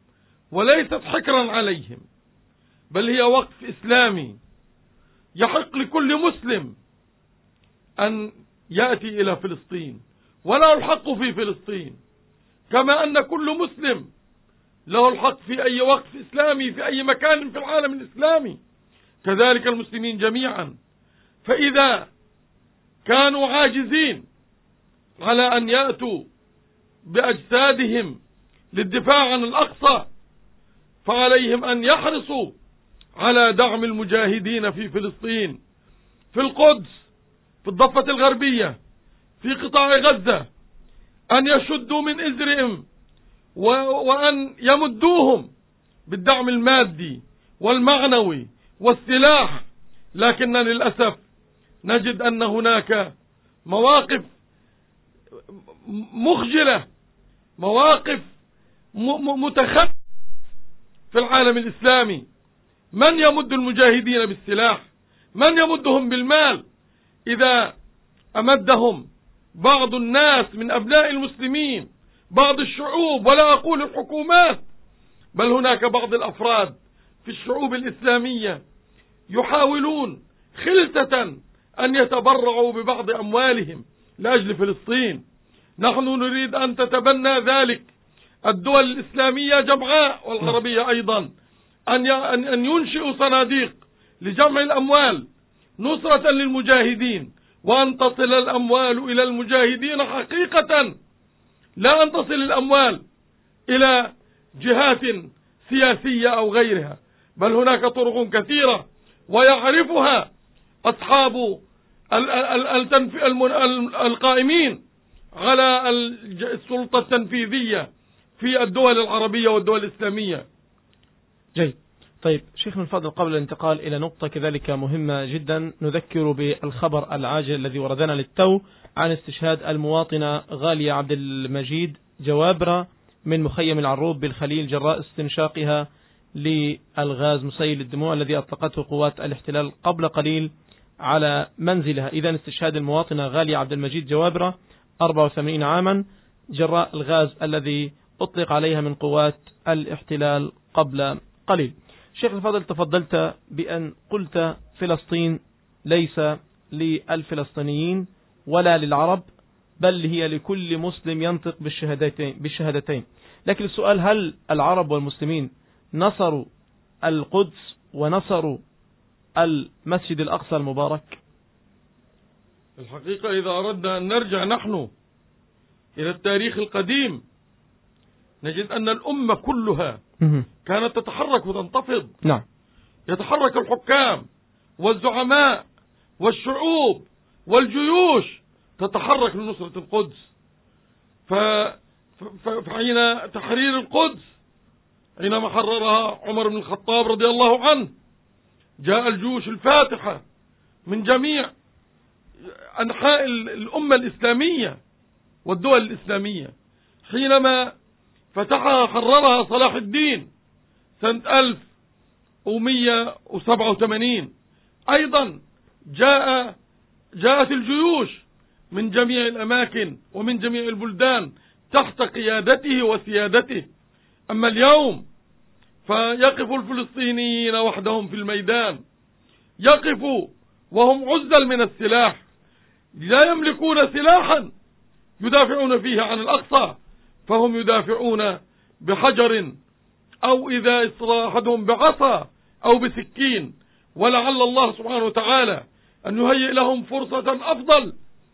وليست حكرا عليهم، بل هي وقف إسلامي يحق لكل مسلم أن يأتي إلى فلسطين ولا الحق في فلسطين، كما أن كل مسلم له الحق في أي وقف إسلامي في أي مكان في العالم الإسلامي، كذلك المسلمين جميعا. فإذا كانوا عاجزين على أن يأتوا بأجسادهم للدفاع عن الأقصى، فعليهم أن يحرصوا على دعم المجاهدين في فلسطين، في القدس، في الضفة الغربية، في قطاع غزة، أن يشدوا من إزرهم وأن يمدوهم بالدعم المادي والمعنوي والسلاح. لكن للأسف نجد أن هناك مواقف مخجلة، مواقف متخلفة في العالم الإسلامي. من يمد المجاهدين بالسلاح؟ من يمدهم بالمال؟ إذا أمدهم بعض الناس من أبناء المسلمين، بعض الشعوب، ولا أقول الحكومات، بل هناك بعض الأفراد في الشعوب الإسلامية يحاولون خلسة أن يتبرعوا ببعض أموالهم لأجل فلسطين. نحن نريد أن تتبنى ذلك الدول الإسلامية جمعاء والعربية أيضا، أن ينشئوا صناديق لجمع الأموال نصرة للمجاهدين، وأن تصل الأموال إلى المجاهدين حقيقة، لا أن تصل الأموال إلى جهات سياسية أو غيرها، بل هناك طرق كثيرة ويعرفها أصحاب القائمين على السلطة التنفيذية في الدول العربية والدول الإسلامية. جيد. طيب شيخنا الفاضل، قبل الانتقال إلى نقطة كذلك مهمة جدا، نذكر بالخبر العاجل الذي وردنا للتو عن استشهاد المواطنة غالية عبد المجيد جوابرة من مخيم العروب بالخليل جراء استنشاقها للغاز مسيل الدموع الذي أطلقته قوات الاحتلال قبل قليل على منزلها. إذن استشهاد المواطنة غالية عبد المجيد جوابرة 84 عاما جراء الغاز الذي أطلق عليها من قوات الاحتلال قبل قليل. شيخ الفاضل، تفضلت بأن قلت فلسطين ليس للفلسطينيين ولا للعرب، بل هي لكل مسلم ينطق بالشهادتين. لكن السؤال، هل العرب والمسلمين نصروا القدس ونصروا المسجد الأقصى المبارك؟ الحقيقة إذا أردنا أن نرجع نحن إلى التاريخ القديم نجد أن الأمة كلها كانت تتحرك وتنتفض. نعم. يتحرك الحكام والزعماء والشعوب والجيوش تتحرك لنصرة القدس. فحين تحرير القدس، حينما حررها عمر بن الخطاب رضي الله عنه، جاء الجيوش الفاتحة من جميع أنحاء الأمة الإسلامية والدول الإسلامية. حينما فتحها حررها صلاح الدين سنة 1187 أيضا جاءت الجيوش من جميع الأماكن ومن جميع البلدان تحت قيادته وسيادته. أما اليوم فيقف الفلسطينيين وحدهم في الميدان، يقفوا وهم عزل من السلاح، لا يملكون سلاحا يدافعون فيه عن الأقصى، فهم يدافعون بحجر أو إذا إصرى أحدهم بعصا أو بسكين، ولعل الله سبحانه وتعالى أن يهيئ لهم فرصة أفضل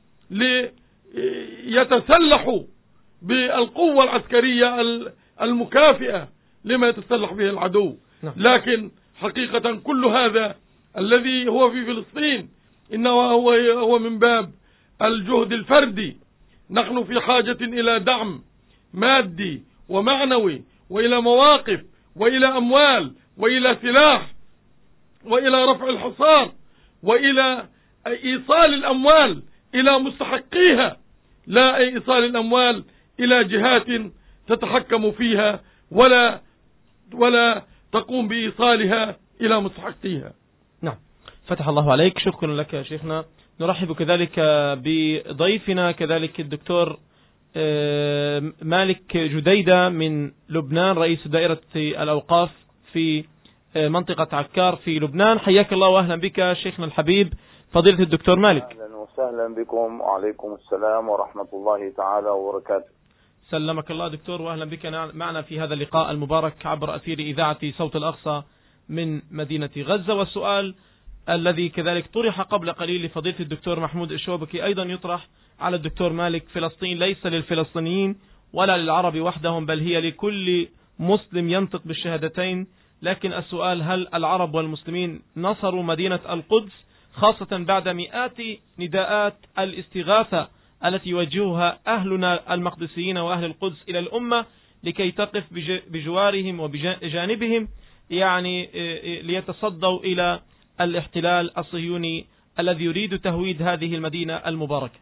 ليتسلحوا بالقوة العسكرية المكافئة لما يتسلح به العدو. لكن حقيقة كل هذا الذي هو في فلسطين إنه هو من باب الجهد الفردي. نحن في حاجة إلى دعم مادي ومعنوي، وإلى مواقف، وإلى أموال، وإلى سلاح، وإلى رفع الحصار، وإلى إيصال الأموال إلى مستحقيها، لا إيصال الأموال إلى جهات تتحكم فيها ولا تقوم بإيصالها إلى مستحقيها. نعم، فتح الله عليك. شكرا لك يا شيخنا. نرحب كذلك بضيفنا كذلك الدكتور مالك جديدة من لبنان، رئيس دائرة الأوقاف في منطقة عكار في لبنان. حياك الله وأهلا بك شيخنا الحبيب فضيلة الدكتور مالك. أهلا وسهلا بكم، وعليكم السلام ورحمة الله تعالى وبركاته. سلمك الله دكتور وأهلا بك معنا في هذا اللقاء المبارك عبر أثير إذاعة صوت الأقصى من مدينة غزة. والسؤال الذي كذلك طرح قبل قليل لفضيلة الدكتور محمود الشوبكي أيضا يطرح على الدكتور مالك. فلسطين ليس للفلسطينيين ولا للعرب وحدهم، بل هي لكل مسلم ينطق بالشهادتين. لكن السؤال: هل العرب والمسلمين نصروا مدينة القدس، خاصة بعد مئات نداءات الاستغاثة التي يوجهها أهلنا المقدسيين وأهل القدس إلى الأمة لكي تقف بجوارهم وبجانبهم، يعني ليتصدوا إلى الاحتلال الصهيوني الذي يريد تهويد هذه المدينة المباركة؟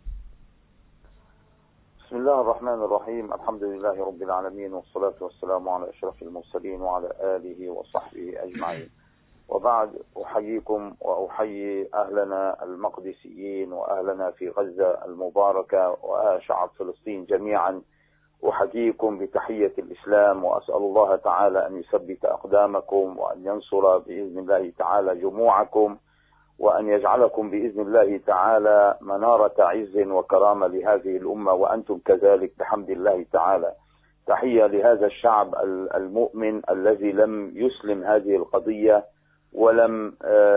بسم الله الرحمن الرحيم، الحمد لله رب العالمين، والصلاة والسلام على أشرف المرسلين وعلى آله وصحبه أجمعين. وبعد، أحييكم وأحيي أهلنا المقدسيين وأهلنا في غزة المباركة وشعب فلسطين جميعا. أحييكم بتحية الإسلام، وأسأل الله تعالى أن يثبت أقدامكم وأن ينصر بإذن الله تعالى جموعكم، وأن يجعلكم بإذن الله تعالى منارة عز وكرامة لهذه الأمة، وأنتم كذلك بحمد الله تعالى. تحية لهذا الشعب المؤمن الذي لم يسلم هذه القضية ولم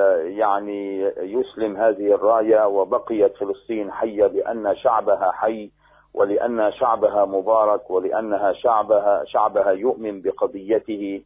يسلم هذه الراية، وبقيت فلسطين حية لأن شعبها حي، ولأن شعبها مبارك، ولأنها شعبها يؤمن بقضيته.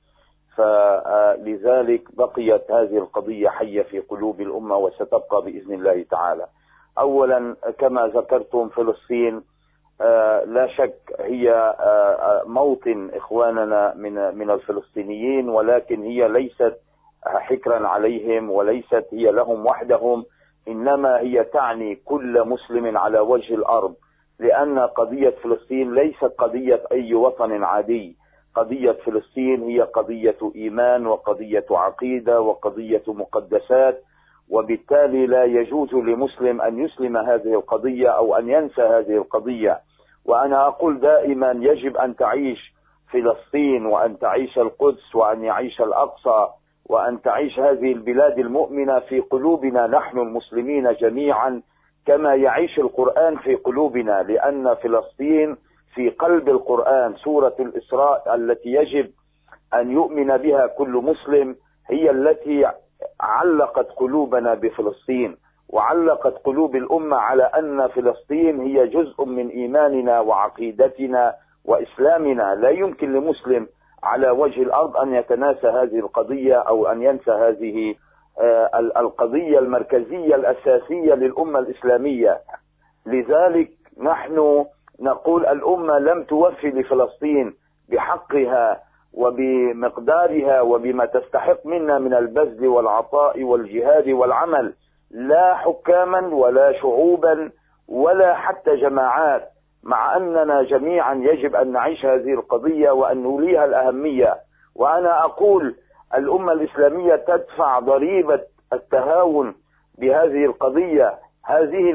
فلذلك بقيت هذه القضية حية في قلوب الأمة، وستبقى بإذن الله تعالى. أولا، كما ذكرتم، فلسطين لا شك هي موطن إخواننا من الفلسطينيين، ولكن هي ليست حكرا عليهم، وليست هي لهم وحدهم، إنما هي تعني كل مسلم على وجه الأرض، لأن قضية فلسطين ليست قضية أي وطن عادي. قضية فلسطين هي قضية إيمان، وقضية عقيدة، وقضية مقدسات، وبالتالي لا يجوز لمسلم أن يسلم هذه القضية أو أن ينسى هذه القضية. وأنا أقول دائما: يجب أن تعيش فلسطين، وأن تعيش القدس، وأن يعيش الأقصى، وأن تعيش هذه البلاد المؤمنة في قلوبنا نحن المسلمين جميعا، كما يعيش القرآن في قلوبنا، لأن فلسطين في قلب القرآن. سورة الإسراء التي يجب أن يؤمن بها كل مسلم هي التي علقت قلوبنا بفلسطين، وعلقت قلوب الأمة على أن فلسطين هي جزء من إيماننا وعقيدتنا وإسلامنا. لا يمكن لمسلم على وجه الأرض أن يتناسى هذه القضية أو أن ينسى هذه القضية المركزية الأساسية للأمة الإسلامية. لذلك نحن نقول: الأمة لم توفي لفلسطين بحقها وبمقدارها وبما تستحق منا من البذل والعطاء والجهاد والعمل، لا حكاما ولا شعوبا ولا حتى جماعات، مع أننا جميعا يجب أن نعيش هذه القضية وأن نوليها الأهمية. وأنا أقول: الأمة الإسلامية تدفع ضريبة التهاون بهذه القضية. هذه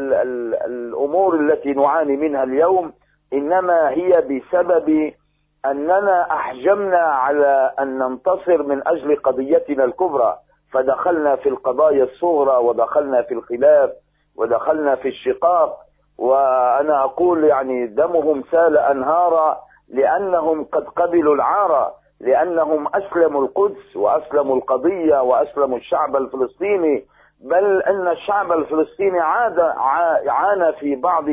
الأمور التي نعاني منها اليوم إنما هي بسبب أننا أحجمنا على أن ننتصر من أجل قضيتنا الكبرى، فدخلنا في القضايا الصغرى، ودخلنا في الخلاف، ودخلنا في الشقاق. وأنا أقول دمهم سال أنهارا لأنهم قد قبلوا العار، لأنهم أسلموا القدس وأسلموا القضية وأسلموا الشعب الفلسطيني. بل أن الشعب الفلسطيني عانى في بعض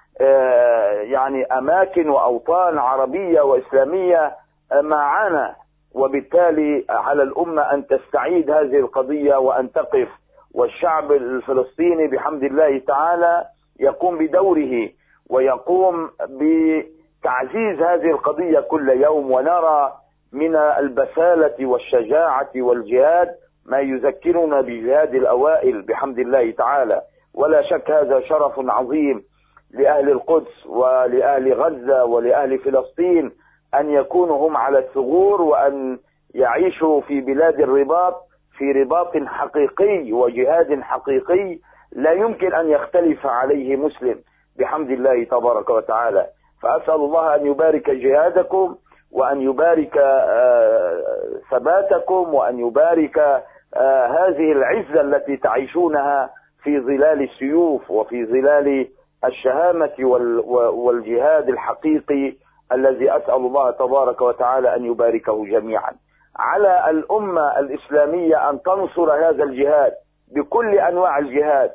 أماكن وأوطان عربية وإسلامية ما عانى. وبالتالي على الأمة أن تستعيد هذه القضية وأن تقف، والشعب الفلسطيني بحمد الله تعالى يقوم بدوره ويقوم بتعزيز هذه القضية كل يوم. ونرى من البسالة والشجاعة والجهاد ما يذكرنا بجهاد الأوائل بحمد الله تعالى. ولا شك هذا شرف عظيم لأهل القدس ولأهل غزة ولأهل فلسطين أن يكونوا هم على الثغور، وأن يعيشوا في بلاد الرباط في رباط حقيقي وجهاد حقيقي لا يمكن أن يختلف عليه مسلم. بحمد الله تبارك وتعالى. فأسأل الله أن يبارك جهادكم، وأن يبارك ثباتكم، وأن يبارك هذه العزة التي تعيشونها في ظلال السيوف وفي ظلال الشهامة والجهاد الحقيقي الذي أسأل الله تبارك وتعالى أن يباركه جميعا. على الأمة الإسلامية أن تنصر هذا الجهاد بكل أنواع الجهاد،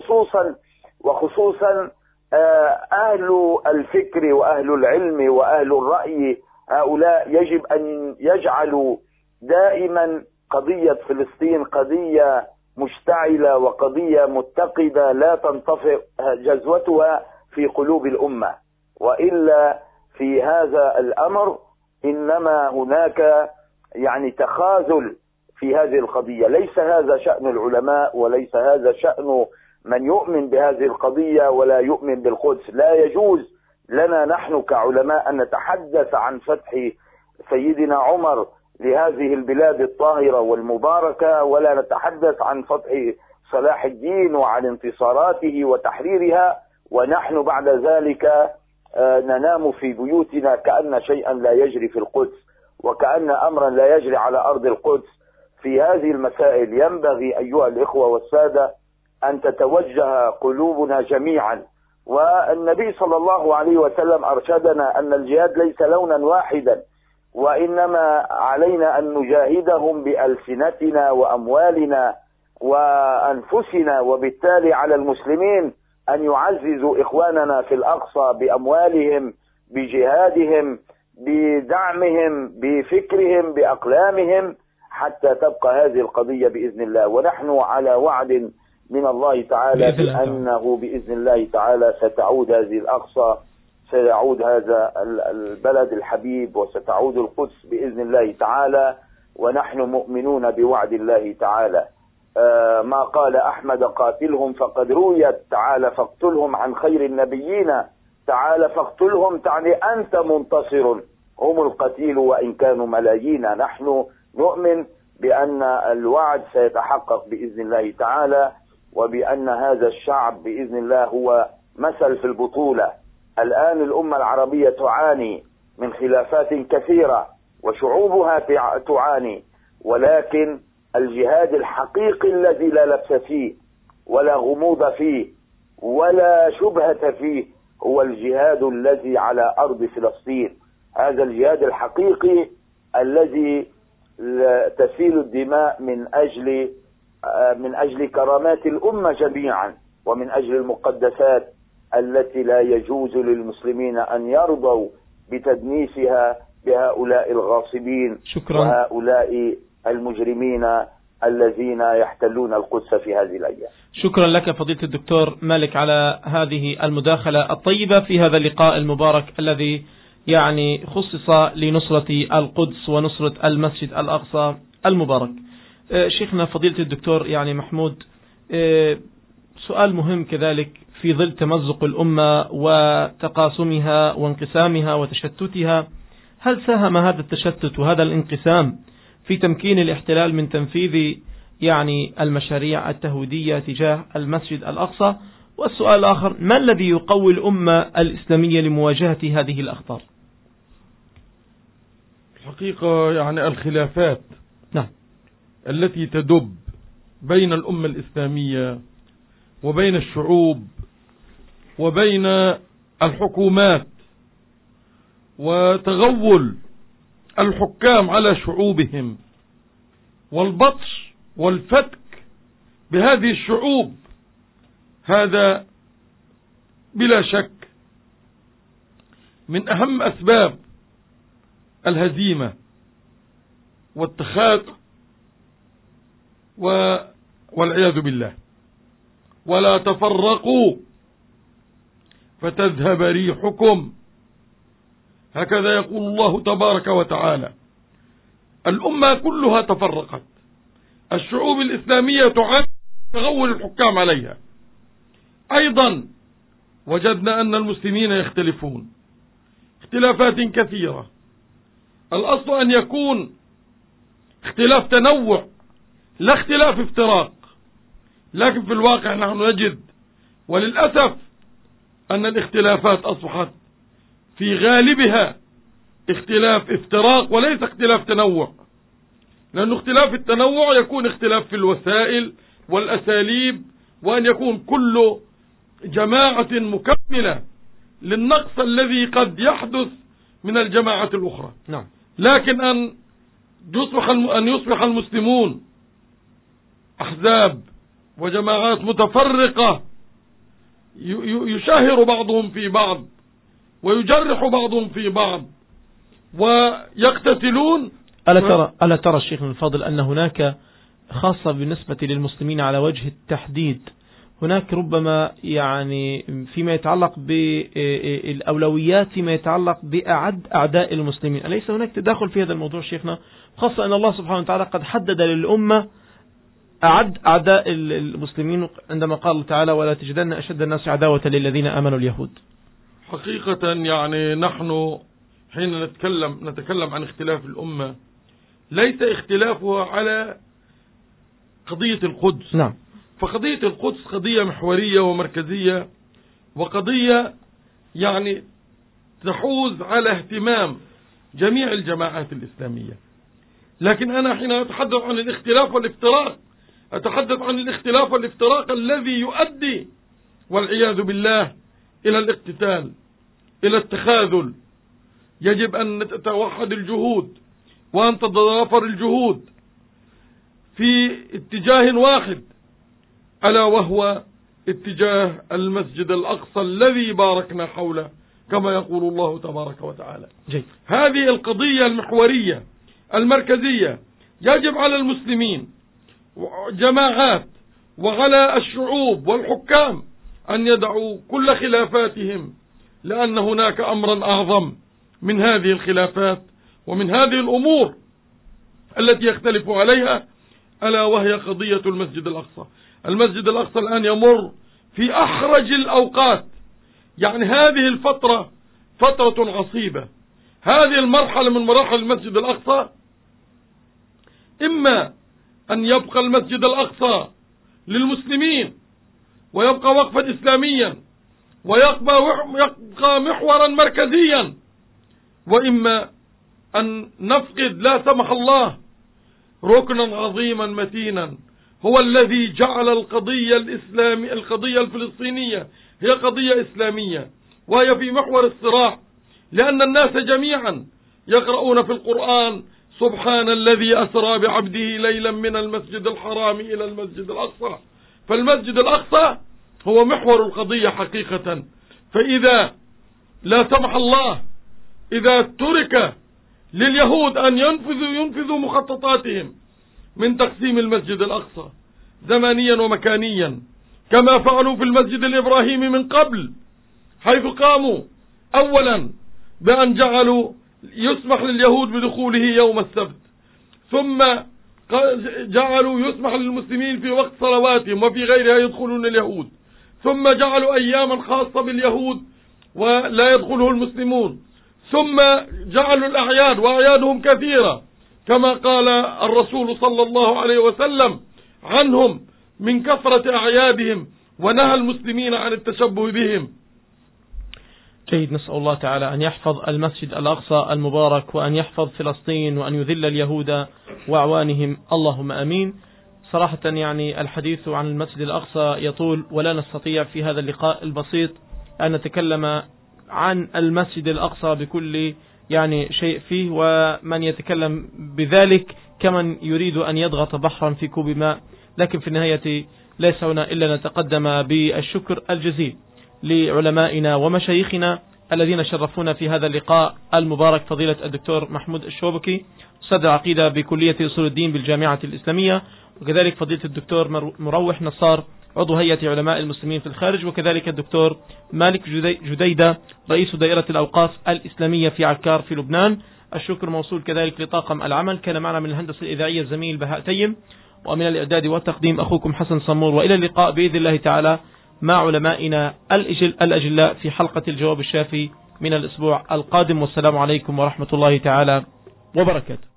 وخصوصا أهل الفكر وأهل العلم وأهل الرأي. هؤلاء يجب أن يجعلوا دائما قضية فلسطين قضية مشتعلة وقضية متقدة لا تنطفئ جذوتها في قلوب الأمة، وإلا في هذا الأمر إنما هناك تخاذل في هذه القضية. ليس هذا شأن العلماء، وليس هذا شأن من يؤمن بهذه القضية ولا يؤمن بالقدس. لا يجوز لنا نحن كعلماء أن نتحدث عن فتح سيدنا عمر لهذه البلاد الطاهرة والمباركة، ولا نتحدث عن فتح صلاح الدين وعن انتصاراته وتحريرها، ونحن بعد ذلك ننام في بيوتنا كأن شيئا لا يجري في القدس، وكأن أمرا لا يجري على أرض القدس. في هذه المسائل ينبغي أيها الإخوة والسادة أن تتوجه قلوبنا جميعا. والنبي صلى الله عليه وسلم أرشدنا أن الجهاد ليس لونا واحدا، وإنما علينا أن نجاهدهم بألسنتنا وأموالنا وأنفسنا. وبالتالي على المسلمين أن يعززوا إخواننا في الأقصى بأموالهم، بجهادهم، بدعمهم، بفكرهم، بأقلامهم، حتى تبقى هذه القضية بإذن الله. ونحن على وعد من الله تعالى بأنه بإذن الله تعالى ستعود هذه الأقصى، سيعود هذا البلد الحبيب، وستعود القدس بإذن الله تعالى، ونحن مؤمنون بوعد الله تعالى. ما قال أحمد قاتلهم فقد رويت، تعالى فاقتلهم عن خير النبيين، تعالى فاقتلهم تعني أنت منتصر، هم القتيل وإن كانوا ملايين. نحن نؤمن بأن الوعد سيتحقق بإذن الله تعالى، وبأن هذا الشعب بإذن الله هو مثل في البطولة. الآن الأمة العربية تعاني من خلافات كثيرة وشعوبها تعاني، ولكن الجهاد الحقيقي الذي لا لبس فيه ولا غموض فيه ولا شبهة فيه هو الجهاد الذي على أرض فلسطين. هذا الجهاد الحقيقي الذي تسيل الدماء من أجل كرامات الأمة جميعا، ومن أجل المقدسات التي لا يجوز للمسلمين أن يرضوا بتدنيسها بهؤلاء الغاصبين وهؤلاء المجرمين الذين يحتلون القدس في هذه الأيام. شكرا لك فضيلة الدكتور مالك على هذه المداخلة الطيبة في هذا اللقاء المبارك الذي خصص لنصرة القدس ونصرة المسجد الأقصى المبارك. شيخنا فضيلة الدكتور محمود، سؤال مهم كذلك في ظل تمزق الأمة وتقاسمها وانقسامها وتشتتها، هل ساهم هذا التشتت وهذا الانقسام في تمكين الاحتلال من تنفيذ المشاريع التهويدية تجاه المسجد الأقصى؟ والسؤال الآخر، ما الذي يقوي الأمة الإسلامية لمواجهة هذه الأخطار؟ الحقيقة الخلافات التي تدب بين الأمة الإسلامية وبين الشعوب وبين الحكومات، وتغول الحكام على شعوبهم، والبطش والفتك بهذه الشعوب، هذا بلا شك من أهم أسباب الهزيمة والتخاذل والعياذ بالله. ولا تفرقوا فتذهب ريحكم، هكذا يقول الله تبارك وتعالى. الأمة كلها تفرقت، الشعوب الإسلامية تعاني تغول الحكام عليها. أيضا وجدنا أن المسلمين يختلفون اختلافات كثيرة، الأصل أن يكون اختلاف تنوع لا اختلاف افتراق، لكن في الواقع نحن نجد وللأسف أن الاختلافات أصبحت في غالبها اختلاف افتراق وليس اختلاف تنوع، لأن اختلاف التنوع يكون اختلاف في الوسائل والأساليب، وأن يكون كل جماعة مكملة للنقص الذي قد يحدث من الجماعة الأخرى. نعم. لكن أن يصبح المسلمون أحزاب وجماعات متفرقة يشاهر بعضهم في بعض ويجرح بعضهم في بعض ويقتتلون. ألا ترى الشيخ الفاضل أن هناك خاصة بالنسبة للمسلمين على وجه التحديد، هناك ربما يعني فيما يتعلق بالأولويات فيما يتعلق بأعد أعداء المسلمين، أليس هناك تداخل في هذا الموضوع شيخنا؟ خاصة أن الله سبحانه وتعالى قد حدد للأمة أعد أعداء المسلمين عندما قال تعالى ولا تجدن أشد الناس عداوة للذين آمنوا اليهود. حقيقة يعني نحن حين نتكلم عن اختلاف الأمة ليس اختلافها على قضية القدس. نعم. فقضية القدس قضية محورية ومركزية، وقضية يعني تحوز على اهتمام جميع الجماعات الإسلامية. لكن أنا حين أتحدث عن الاختلاف والافتراق أتحدث عن الاختلاف والافتراق الذي يؤدي والعياذ بالله إلى الاقتتال، إلى التخاذل. يجب أن تتوحد الجهود وأن تتضافر الجهود في اتجاه واحد، ألا وهو اتجاه المسجد الأقصى الذي باركنا حوله كما يقول الله تبارك وتعالى. هذه القضية المحورية المركزية يجب على المسلمين جماعات وعلى الشعوب والحكام أن يدعوا كل خلافاتهم، لأن هناك أمرا أعظم من هذه الخلافات ومن هذه الأمور التي يختلف عليها، ألا وهي قضية المسجد الأقصى. المسجد الأقصى الآن يمر في أحرج الأوقات، يعني هذه الفترة فترة عصيبة. هذه المرحلة من مراحل المسجد الأقصى إما أن يبقى المسجد الأقصى للمسلمين ويبقى وقفا إسلاميا ويبقى محورا مركزيا، وإما أن نفقد لا سمح الله ركنا عظيما متينا هو الذي جعل القضية الفلسطينية هي قضية إسلامية وهي في محور الصراع، لأن الناس جميعا يقرؤون في القرآن سبحان الذي أسرى بعبده ليلا من المسجد الحرام إلى المسجد الأقصى. فالمسجد الأقصى هو محور القضية حقيقة. فإذا لا سمح الله إذا ترك لليهود أن ينفذوا مخططاتهم من تقسيم المسجد الأقصى زمانيا ومكانيا كما فعلوا في المسجد الإبراهيمي من قبل، حيث قاموا أولا بأن جعلوا يسمح لليهود بدخوله يوم السبت، ثم جعلوا يسمح للمسلمين في وقت صلواتهم وفي غيرها يدخلون اليهود، ثم جعلوا أياما خاصة باليهود ولا يدخله المسلمون، ثم جعلوا الأعياد وأعيادهم كثيرة كما قال الرسول صلى الله عليه وسلم عنهم من كثرة أعيادهم، ونهى المسلمين عن التشبه بهم. جيد. نسأل الله تعالى أن يحفظ المسجد الأقصى المبارك وأن يحفظ فلسطين وأن يذل اليهود وأعوانهم، اللهم أمين. صراحة يعني الحديث عن المسجد الأقصى يطول، ولا نستطيع في هذا اللقاء البسيط أن نتكلم عن المسجد الأقصى بكل يعني شيء فيه، ومن يتكلم بذلك كمن يريد أن يضغط بحرا في كوب ماء. لكن في النهاية ليس هنا إلا نتقدم بالشكر الجزيل لعلمائنا ومشايخنا الذين شرفونا في هذا اللقاء المبارك، فضيلة الدكتور محمود الشوبكي أستاذ العقيدة بكلية أصول الدين بالجامعة الإسلامية، وكذلك فضيلة الدكتور مروح نصار عضو هيئة علماء المسلمين في الخارج، وكذلك الدكتور مالك جديدة رئيس دائرة الأوقاف الإسلامية في عكار في لبنان. الشكر موصول كذلك لطاقم العمل، كان معنا من الهندسة الإذاعية الزميل بهاء تيم، ومن الإعداد والتقديم أخوكم حسن صمور، وإلى اللقاء بإذن الله تعالى مع علمائنا الأجلاء في حلقة الجواب الشافي من الأسبوع القادم، والسلام عليكم ورحمة الله تعالى وبركاته.